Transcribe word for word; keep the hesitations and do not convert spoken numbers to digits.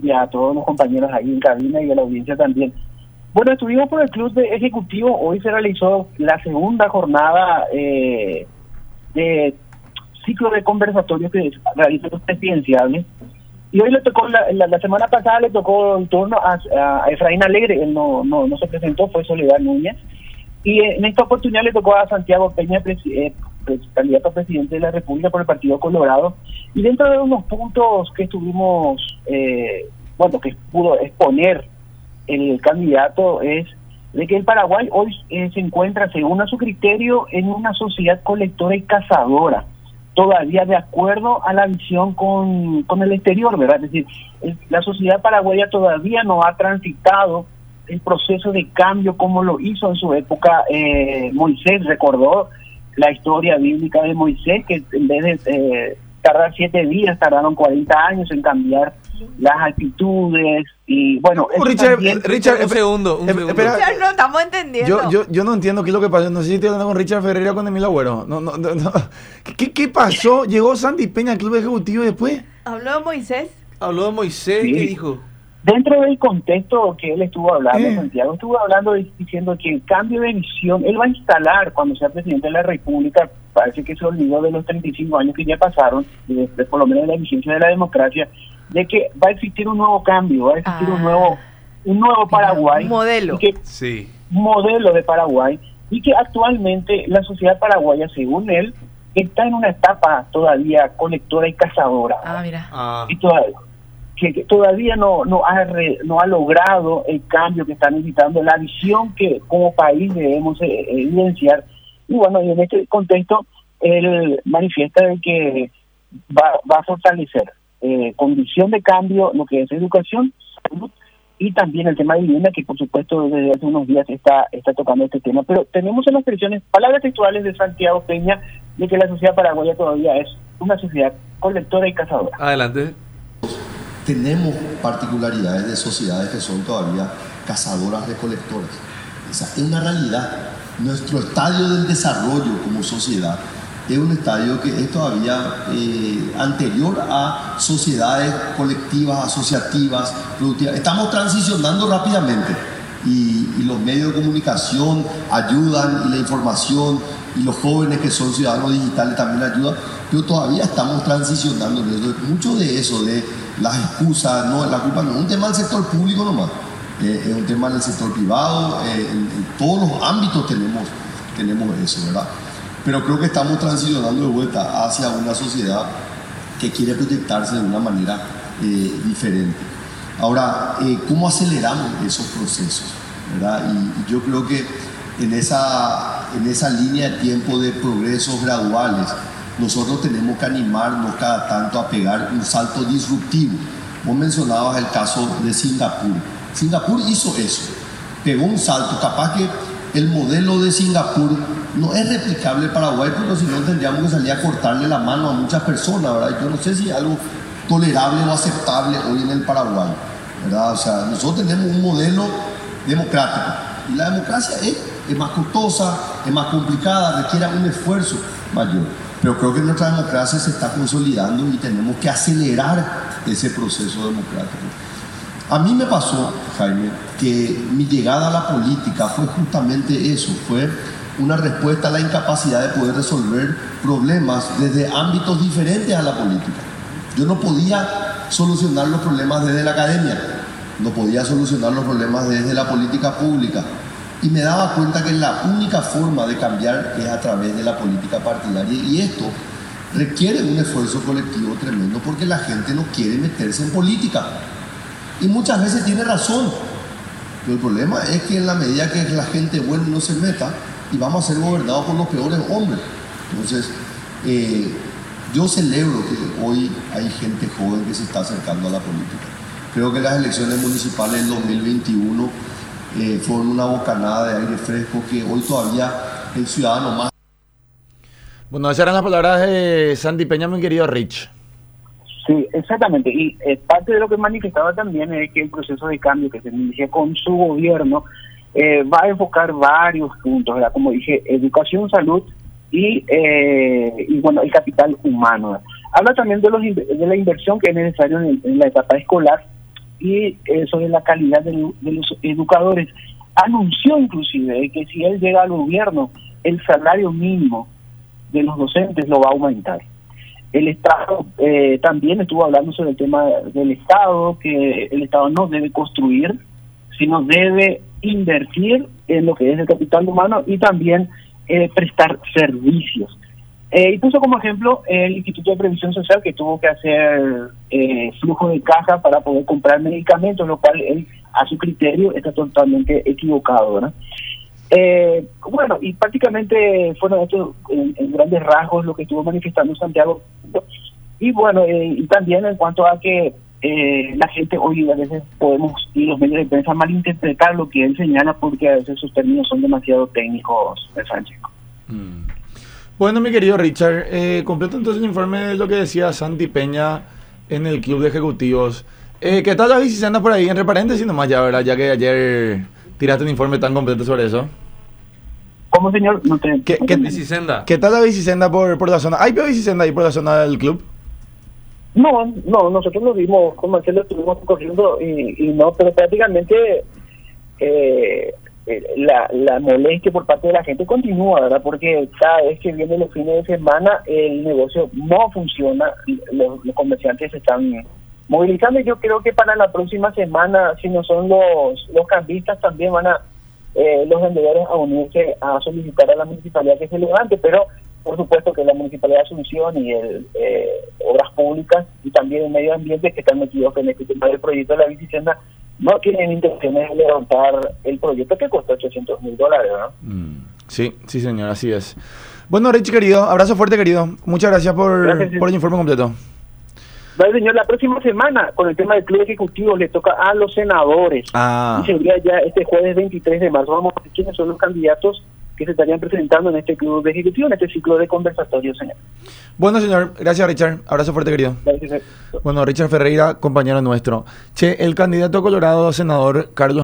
y a todos los compañeros ahí en cabina y a la audiencia también. Bueno, estuvimos por el Club de Ejecutivo. Hoy se realizó la segunda jornada eh, de ciclo de conversatorios que realizan los presidenciales. Y hoy le tocó, la, la, la semana pasada le tocó el turno a, a Efraín Alegre. Él no, no, no se presentó, fue Soledad Núñez. Y en esta oportunidad le tocó a Santiago Peña, presi- eh, pues, candidato a presidente de la República por el Partido Colorado. Y dentro de unos puntos que estuvimos, eh, bueno, que pudo exponer el candidato es de que el Paraguay hoy eh, se encuentra, según a su criterio, en una sociedad colectora y cazadora, todavía de acuerdo a la visión con, con el exterior, ¿verdad? Es decir, el, la sociedad paraguaya todavía no ha transitado el proceso de cambio como lo hizo en su época eh, Moisés. Recordó la historia bíblica de Moisés, que en vez de eh, tardar siete días, tardaron cuarenta años en cambiar las actitudes. Y bueno, oh, Richard, también, Richard, un segundo, un eh, segundo. espera, Richard, no estamos entendiendo. Yo, yo, yo no entiendo qué es lo que pasó. No sé si estoy hablando con Richard Ferreira o con Emilio Agüero. No, no, no, no. ¿Qué, ¿Qué pasó? ¿Llegó Sandy Peña al Club Ejecutivo después? ¿Habló de Moisés? Habló de Moisés, Sí. ¿qué dijo? Dentro del contexto que él estuvo hablando, Eh. Santiago, estuvo hablando de, diciendo que el cambio de visión, él va a instalar cuando sea presidente de la República, parece que se olvidó de los treinta y cinco años que ya pasaron, de, de, por lo menos de la vigencia de la democracia, de que va a existir un nuevo cambio, va a existir Ah. un nuevo un nuevo Paraguay. Un modelo. Y que, Sí. modelo de Paraguay, y que actualmente la sociedad paraguaya, según él, está en una etapa todavía colectora y cazadora. Ah, mira. Ah, Y todavía, que, que todavía no no ha re, no ha logrado el cambio que está necesitando, la visión que como país debemos eh, evidenciar. Y bueno, y en este contexto él manifiesta de que va, va a fortalecer eh, con visión de cambio lo que es educación, salud y también el tema de vivienda, que por supuesto desde hace unos días está está tocando este tema. Pero tenemos en las expresiones, palabras textuales de Santiago Peña, de que la sociedad paraguaya todavía es una sociedad colectora y cazadora. adelante. Tenemos particularidades de sociedades que son todavía cazadoras recolectoras. Esa es una realidad. Nuestro estadio del desarrollo como sociedad es un estadio que es todavía eh, anterior a sociedades colectivas, asociativas, productivas. Estamos transicionando rápidamente y, y los medios de comunicación ayudan, y la información, y los jóvenes que son ciudadanos digitales también ayudan, pero todavía estamos transicionando en eso. Mucho de eso, de las excusas, no, la culpa no es un tema del sector público nomás, eh, es un tema del sector privado, eh, en, en todos los ámbitos tenemos, tenemos eso, ¿verdad? Pero creo que estamos transicionando de vuelta hacia una sociedad que quiere proyectarse de una manera eh, diferente. Ahora, eh, ¿cómo aceleramos esos procesos? ¿Verdad? Y, y yo creo que en esa, en esa línea de tiempo de progresos graduales, nosotros tenemos que animarnos cada tanto a pegar un salto disruptivo. Vos mencionabas el caso de Singapur. Singapur hizo eso, pegó un salto. Capaz que el modelo de Singapur no es replicable en Paraguay, porque si no tendríamos que salir a cortarle la mano a muchas personas, ¿verdad? Yo no sé si es algo tolerable o aceptable hoy en el Paraguay, ¿verdad? O sea, nosotros tenemos un modelo democrático y la democracia es, es más costosa, es más complicada, requiere un esfuerzo mayor. Pero creo que nuestra democracia se está consolidando y tenemos que acelerar ese proceso democrático. A mí me pasó, Jaime, que mi llegada a la política fue justamente eso, fue una respuesta a la incapacidad de poder resolver problemas desde ámbitos diferentes a la política. Yo no podía solucionar los problemas desde la academia, no podía solucionar los problemas desde la política pública, y me daba cuenta que la única forma de cambiar es a través de la política partidaria, y esto requiere un esfuerzo colectivo tremendo porque la gente no quiere meterse en política. Y muchas veces tiene razón, pero el problema es que en la medida que la gente buena no se meta, y vamos a ser gobernados por los peores hombres. Entonces, eh, yo celebro que hoy hay gente joven que se está acercando a la política. Creo que las elecciones municipales del dos mil veintiuno eh, fueron una bocanada de aire fresco que hoy todavía el ciudadano más... Bueno, esas eran las palabras de Sandy Peña, mi querido Rich. Sí, exactamente. Y eh, parte de lo que manifestaba también es que el proceso de cambio que se inicia con su gobierno eh, va a enfocar varios puntos, ¿verdad? Como dije, educación, salud y, eh, y bueno, el capital humano. Habla también de, los, de la inversión que es necesaria en, en la etapa escolar y eh, sobre la calidad de, de los educadores. Anunció inclusive que si él llega al gobierno, el salario mínimo de los docentes lo va a aumentar. El Estado eh, también estuvo hablando sobre el tema del Estado, que el Estado no debe construir, sino debe invertir en lo que es el capital humano y también eh, prestar servicios. Eh, y puso como ejemplo el Instituto de Previsión Social, que tuvo que hacer eh, flujo de caja para poder comprar medicamentos, lo cual él, a su criterio, está totalmente equivocado, ¿verdad? Eh, bueno, y prácticamente fueron estos en, en grandes rasgos lo que estuvo manifestando Santiago. Y bueno, eh, y también en cuanto a que eh, la gente hoy a veces podemos, y los medios de prensa, malinterpretar lo que él señala, porque a veces sus términos son demasiado técnicos, Sánchez. Mm. Bueno, mi querido Richard, eh, completo entonces el informe de lo que decía Santi Peña en el Club de Ejecutivos. Eh, ¿Qué tal la Bicicenda por ahí? Entre paréntesis nomás ya, ¿verdad? Ya que ayer tiraste un informe tan completo sobre eso. ¿Cómo, señor? No te... ¿Qué, qué, Bicicenda. ¿Qué tal la Bicicenda por, por la zona? ¿Hay Bicicenda ahí por la zona del club? No, no, nosotros lo vimos, con Marcelo estuvimos corriendo y, y no, pero prácticamente eh, la, la molestia por parte de la gente continúa, ¿verdad? Porque cada vez que vienen los fines de semana el negocio no funciona, los, los comerciantes se están movilizando y yo creo que para la próxima semana, si no son los, los cambistas, también van a eh, los vendedores a unirse a solicitar a la municipalidad que se levante, pero por supuesto que la Municipalidad de Asunción y el eh, Obras Públicas y también el Medio Ambiente, que están metidos en este tema del proyecto de la Bicicenda, no tienen intenciones de levantar el proyecto que costó ochocientos mil dólares, ¿no? Mm, sí, sí señor, así es. Bueno, Rich, querido, abrazo fuerte, querido. Muchas gracias por, gracias, por el informe completo. Vale, señor, la próxima semana, con el tema del Club Ejecutivo, le toca a los senadores. Ah. Y sería ya este jueves veintitrés de marzo. Vamos a ver quiénes son los candidatos que se estarían presentando en este Club Ejecutivo, en este ciclo de conversatorios, señor. Bueno, señor, gracias, Richard. Abrazo fuerte, querido. Gracias. Bueno, Richard Ferreira, compañero nuestro. Che, el candidato colorado a senador, Carlos